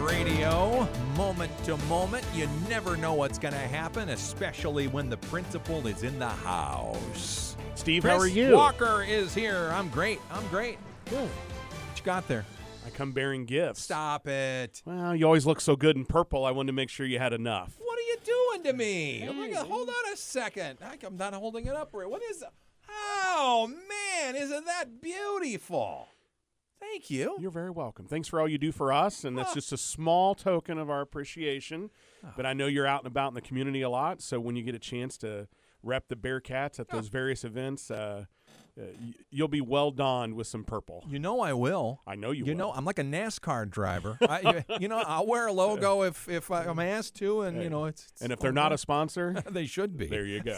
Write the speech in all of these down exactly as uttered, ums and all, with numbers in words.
radio, moment to moment. You never know what's going to happen, especially when the principal is in the house. Steve, Chris how are you? Walker is here. I'm great. I'm great. Good. What you got there? I come bearing gifts. Stop it. Well, you always look so good in purple. I wanted to make sure you had enough. What are you doing to me? Oh my God, hold on a second. I'm not holding it up. What is it? Oh, man, isn't that beautiful? Thank you. You're very welcome. Thanks for all you do for us, and that's Oh. just a small token of our appreciation. Oh. But I know you're out and about in the community a lot, so when you get a chance to rep the Bearcats at those various events, uh, uh, y- you'll be well donned with some purple. You know I will. I know you You will. know, I'm like a NASCAR driver. I, you know, I'll wear a logo if, if I'm asked to, and, you know, it's. it's and if they're not a sponsor, they should be. there you go.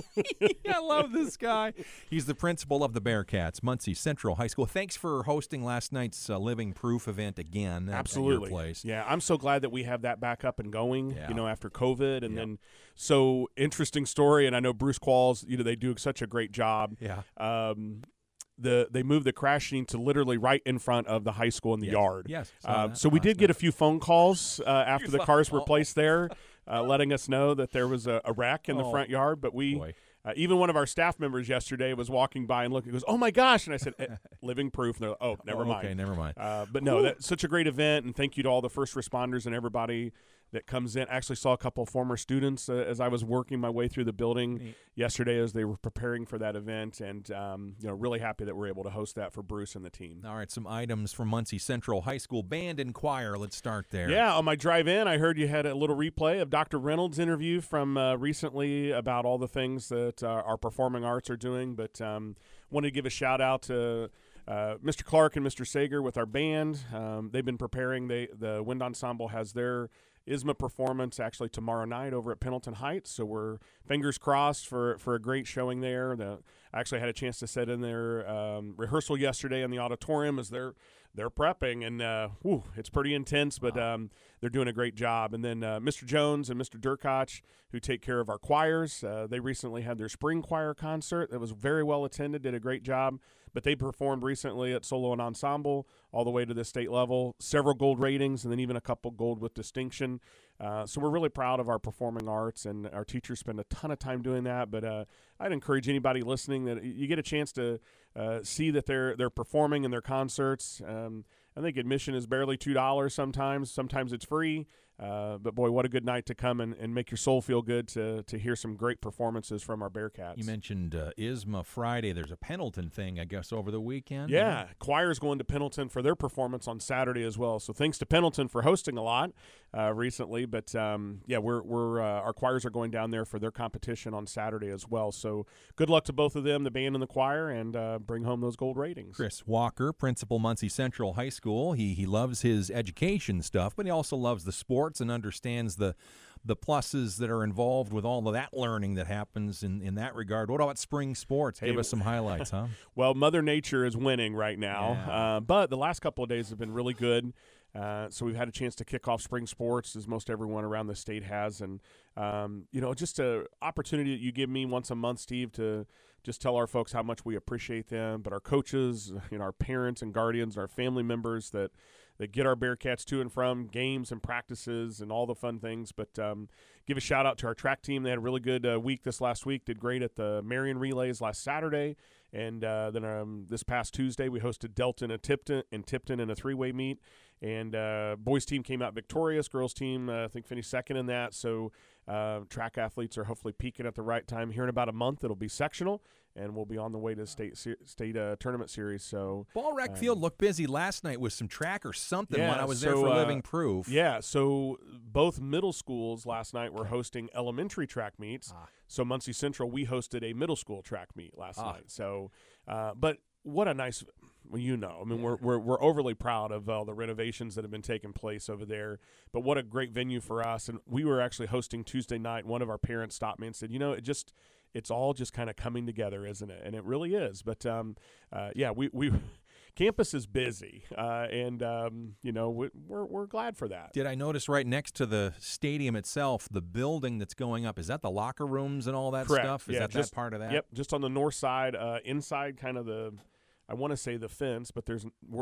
I love this guy. He's the principal of the Bearcats, Muncie Central High School. Thanks for hosting last night's uh, Living Proof event again at- Absolutely. at your place. Yeah, I'm so glad that we have that back up and going, Yeah. you know, after COVID. And Yep. then, so interesting story. And I know Bruce Qualls, you know, they do such a great job. Yeah. Um, the They moved the crashing to literally right in front of the high school in the Yes. yard. Yes, saw Uh, that so we last did get a night. few phone calls uh, after the Phone cars were call. placed there, uh, letting us know that there was a, a wreck in the Oh, front yard. But we, boy. uh, even one of our staff members yesterday was walking by and looking, goes, "Oh my gosh!" And I said, eh, "Living proof." And they're like, "Oh, never Oh, mind." Okay, never mind. Uh, but no, that's such a great event, and thank you to all the first responders and everybody that comes in. I actually saw a couple of former students uh, as I was working my way through the building Neat. yesterday as they were preparing for that event, and um, you know, really happy that we're able to host that for Bruce and the team. All right, some items from Muncie Central High School band and choir. Let's start there. Yeah, on my drive in, I heard you had a little replay of Doctor Reynolds' interview from uh, recently about all the things that uh, our performing arts are doing, but um, wanted to give a shout out to Uh, Mister Clark and Mister Sager with our band. Um, they've been preparing. They the Wind Ensemble has their I S M A performance actually tomorrow night over at Pendleton Heights. So we're fingers crossed for, for a great showing there. The, I actually had a chance to sit in their um, rehearsal yesterday in the auditorium as they're they're prepping, and uh, whew, it's pretty intense, but um, they're doing a great job. And then uh, Mister Jones and Mister Durkach, who take care of our choirs, uh, they recently had their spring choir concert that was very well attended, did a great job. But they performed recently at solo and ensemble all the way to the state level, several gold ratings, and then even a couple gold with distinction. Uh, so we're really proud of our performing arts, and our teachers spend a ton of time doing that. But uh, I'd encourage anybody listening that you get a chance to uh, see that they're they're performing in their concerts. Um, I think admission is barely two dollars sometimes. Sometimes it's free. Uh, but, boy, what a good night to come and, and make your soul feel good to to hear some great performances from our Bearcats. You mentioned uh, I S M A Friday. There's a Pendleton thing, I guess, over the weekend. Yeah, choir's going to Pendleton for their performance on Saturday as well. So thanks to Pendleton for hosting a lot uh, recently. But um, yeah, we're we're uh, our choirs are going down there for their competition on Saturday as well. So good luck to both of them, the band and the choir, and uh, bring home those gold ratings. Chris Walker, principal, Muncie Central High School. He he loves his education stuff, but he also loves the sports and understands the the pluses that are involved with all of that learning that happens in, in that regard. What about spring sports? Give Hey, us some highlights, huh? Well, Mother Nature is winning right now, Yeah. uh, but the last couple of days have been really good. Uh, so we've had a chance to kick off spring sports, as most everyone around the state has, and um, you know, just a opportunity that you give me once a month, Steve, to just tell our folks how much we appreciate them, but our coaches, you know, our parents and guardians, our family members that that get our Bearcats to and from games and practices and all the fun things. But um, give a shout out to our track team. They had a really good uh, week this last week. Did great at the Marion Relays last Saturday. And uh, then um, this past Tuesday, we hosted Delton and Tipton, and Tipton in a three-way meet. And uh, boys team came out victorious. Girls team, uh, I think, finished second in that. So uh, track athletes are hopefully peaking at the right time. Here in about a month, it'll be sectional, and we'll be on the way to state se- state uh, tournament series. So Ball Rec um, Field looked busy last night with some track or something Yeah, when I was there so, for uh, Living Proof. Yeah, so both middle schools last night were hosting elementary track meets. Ah. So Muncie Central, we hosted a middle school track meet last Ah. night. So, uh, but what a nice, well, you know, I mean, we're, we're we're overly proud of all the renovations that have been taking place over there. But what a great venue for us. And we were actually hosting Tuesday night. One of our parents stopped me and said, you know, it just, it's all just kind of coming together, isn't it? And it really is. But um, uh, yeah, we we. Campus is busy, uh, and um, you know we, we're we're glad for that. Did I notice right next to the stadium itself, the building that's going up, is that the locker rooms and all that Correct. stuff? Is Yeah, that just- that part of that? Yep, just on the north side, uh, inside kind of the, I want to say the fence, but there's we're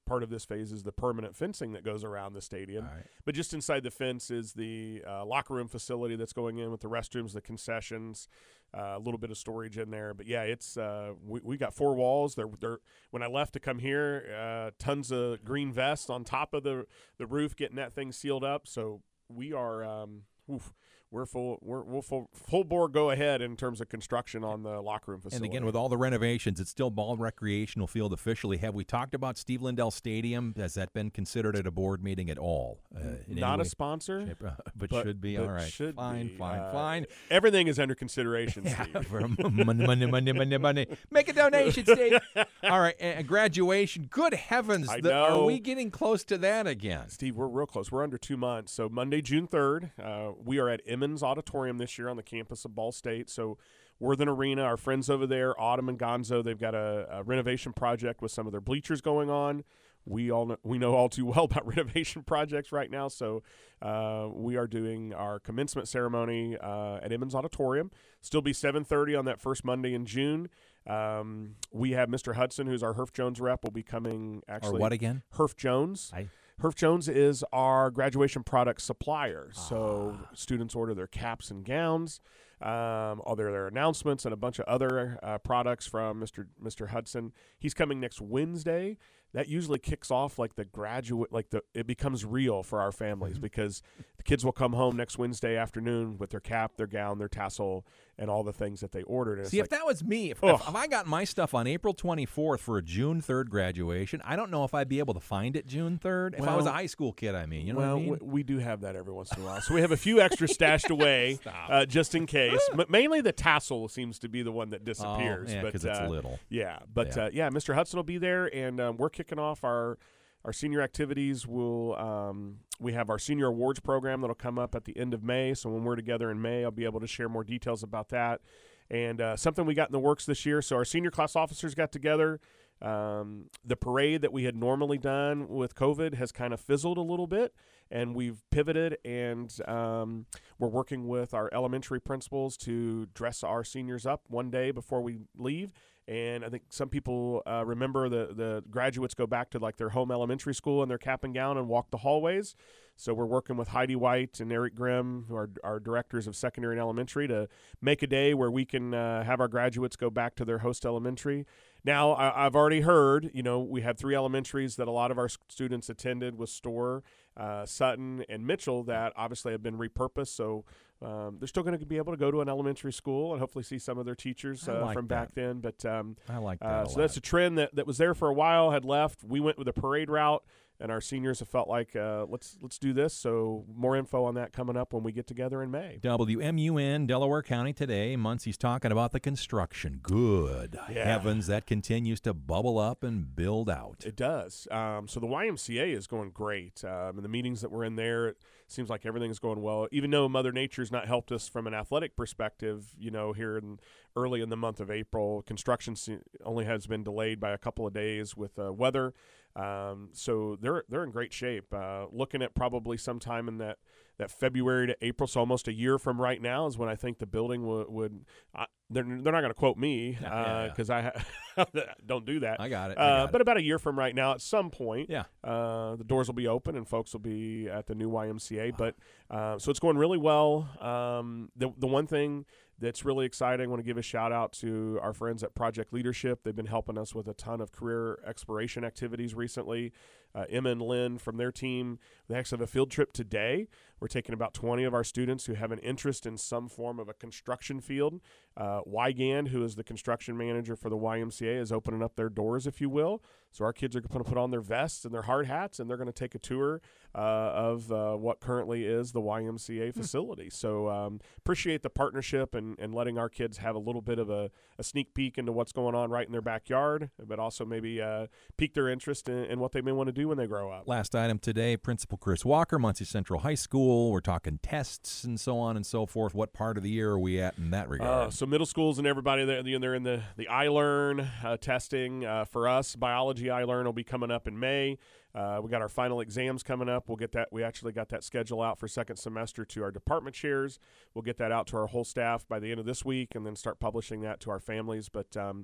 part of this phase is the permanent fencing that goes around the stadium. All right. But just inside the fence is the uh, locker room facility that's going in with the restrooms, the concessions, uh, a little bit of storage in there. But yeah, it's uh, we we got four walls. They're, they're when I left to come here, uh, tons of green vests on top of the the roof, getting that thing sealed up. So we are. Um, oof, We're full. We're we'll full, full bore go ahead in terms of construction on the locker room facility. And again, with all the renovations, it's still Ball Recreational Field officially. Have we talked about Steve Lindell Stadium? Has that been considered at a board meeting at all? Uh, Not a sponsor, but, but should be. but All right, should fine, be. fine, Uh, fine. Everything is under consideration, Yeah, Steve. for money, money, money, money, money. Make a donation, Steve. All right, and graduation. Good heavens, I the, are know. we getting close to that again? Steve, we're real close. We're under two months. So Monday, June third, uh, we are at Emmons Auditorium this year on the campus of Ball State. So Worthen Arena, our friends over there, Autumn and Gonzo, they've got a, a renovation project with some of their bleachers going on. We all know, we know all too well about renovation projects right now. So uh, we are doing our commencement ceremony uh, at Emmons Auditorium. Still be seven thirty on that first Monday in June. Um, we have Mister Hudson, who's our Herf Jones rep, will be coming. Actually, Or what again? Herf Jones. I Herf Jones is our graduation product supplier. So Ah. students order their caps and gowns, um, all their, their announcements, and a bunch of other uh, products from Mister Mister Hudson. He's coming next Wednesday. That usually kicks off like the graduate, like the it becomes real for our families Mm-hmm. because the kids will come home next Wednesday afternoon with their cap, their gown, their tassel, and all the things that they ordered. And See, it's if like, that was me, if, Ugh. if, if I got my stuff on April twenty-fourth for a June third graduation, I don't know if I'd be able to find it June third. If I was a Well- high school kid, I mean, you know well, what I mean? we, we do have that every once in a while. So we have a few extra stashed away uh, just in case. But mainly the tassel seems to be the one that disappears. Oh, yeah, but, because it's uh, little. Yeah, but Yeah. Uh, yeah, Mister Hudson will be there, and um, we're kicking off our our senior activities. We'll um, we have our senior awards program that'll come up at the end of May. So when we're together in May, I'll be able to share more details about that. And uh, something we got in the works this year. So our senior class officers got together. Um, the parade that we had normally done with COVID has kind of fizzled a little bit, and we've pivoted, and um, we're working with our elementary principals to dress our seniors up one day before we leave. And I think some people uh, remember the, the graduates go back to like their home elementary school in their cap and gown and walk the hallways. So we're working with Heidi White and Eric Grimm, who are our directors of secondary and elementary, to make a day where we can uh, have our graduates go back to their host elementary. Now, I, I've already heard, you know, we had three elementaries that a lot of our students attended with Storr, uh, Sutton, and Mitchell that obviously have been repurposed. So um, they're still going to be able to go to an elementary school and hopefully see some of their teachers I uh, like from that. back then. But um, I like that. uh, a so that's lot. a trend that, that was there for a while, had left. We went with a parade route, and our seniors have felt like uh, let's let's do this. So more info on that coming up when we get together in May. W M U N, Delaware County today. Muncie's talking about the construction. Good Yeah. heavens, that continues to bubble up and build out. It does. Um, so the Y M C A is going great. Um, and the meetings that we're in there, it seems like everything is going well. Even though Mother Nature's not helped us from an athletic perspective, you know, here in early in the month of April, construction se- only has been delayed by a couple of days with uh, weather. Um, so they're they're in great shape. Uh, looking at probably sometime in that, that February to April, so almost a year from right now, is when I think the building would. would uh, they're they're not going to quote me because Yeah, yeah, uh, I don't do that. I got it. I Uh, got but it. about a year from right now, at some point, Yeah. uh, the doors will be open and folks will be at the new Y M C A. But uh, so it's going really well. Um, the the one thing that's really exciting, I want to give a shout out to our friends at Project Leadership. They've been helping us with a ton of career exploration activities recently. Uh, Emma and Lynn from their team, they actually have a field trip today. We're taking about twenty of our students who have an interest in some form of a construction field. Uh, Wygand, who is the construction manager for the Y M C A, is opening up their doors, if you will. So our kids are going to put on their vests and their hard hats, and they're going to take a tour uh, of uh, what currently is the Y M C A facility. So um, appreciate the partnership and, and letting our kids have a little bit of a, a sneak peek into what's going on right in their backyard, but also maybe uh, pique their interest in, in what they may want to do when they grow up. Last item today, Principal Chris Walker, Muncie Central High School. We're talking tests and so on and so forth. What part of the year are we at in that regard? Uh, so middle schools and everybody, they're, they're in the, the iLearn uh, testing. Uh, for us, biology iLearn will be coming up in May. Uh, we got our final exams coming up. We'll get that. We actually got that schedule out for second semester to our department chairs. We'll get that out to our whole staff by the end of this week and then start publishing that to our families. But um,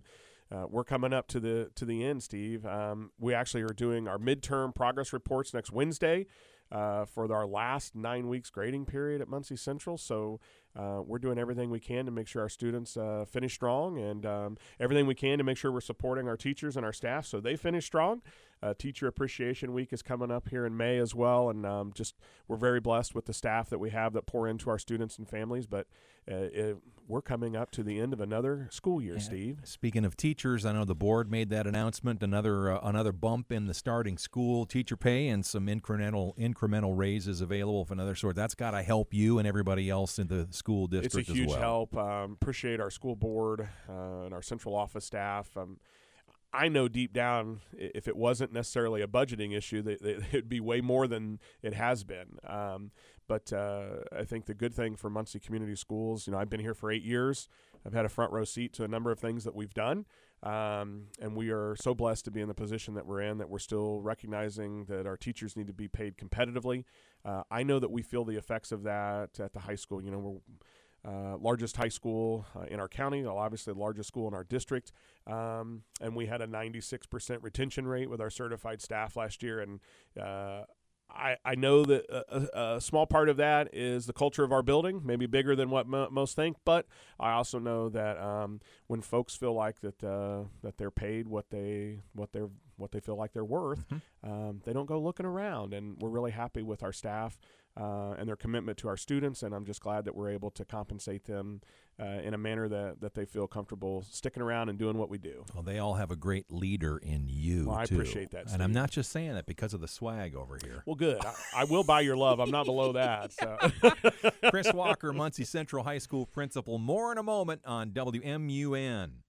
uh, we're coming up to the to the end, Steve. Um, we actually are doing our midterm progress reports next Wednesday uh, for our last nine weeks grading period at Muncie Central. So uh, we're doing everything we can to make sure our students uh, finish strong, and um, everything we can to make sure we're supporting our teachers and our staff so they finish strong. Uh, Teacher Appreciation Week is coming up here in May as well, and um, just we're very blessed with the staff that we have that pour into our students and families. But uh, it, we're coming up to the end of another school year, Yeah. Steve. Speaking of teachers, I know the board made that announcement. Another uh, another bump in the starting school teacher pay and some incremental incremental raises available of another sort. That's got to help you and everybody else in the school district It's a as huge well. help. Um, appreciate our school board uh, and our central office staff. Um, I know deep down, if it wasn't necessarily a budgeting issue, that, that it'd be way more than it has been. Um, but uh, I think the good thing for Muncie Community Schools, you know, I've been here for eight years. I've had a front row seat to a number of things that we've done, um, and we are so blessed to be in the position that we're in, that we're still recognizing that our teachers need to be paid competitively. Uh, I know that we feel the effects of that at the high school. You know, we're Uh, largest high school uh, in our county, obviously the largest school in our district, um, and we had a ninety-six percent retention rate with our certified staff last year. And uh, I, I know that a, a small part of that is the culture of our building, maybe bigger than what mo- most think. But I also know that um, when folks feel like that uh, that they're paid what they what they're what they feel like they're worth, mm-hmm. um, they don't go looking around. And we're really happy with our staff Uh, and their commitment to our students, and I'm just glad that we're able to compensate them uh, in a manner that, that they feel comfortable sticking around and doing what we do. Well, they all have a great leader in you, well, I too. appreciate that, Steve. And I'm not just saying that because of the swag over here. Well, good. I, I will buy your love. I'm not below that. So. Chris Walker, Muncie Central High School principal. More in a moment on W M U N.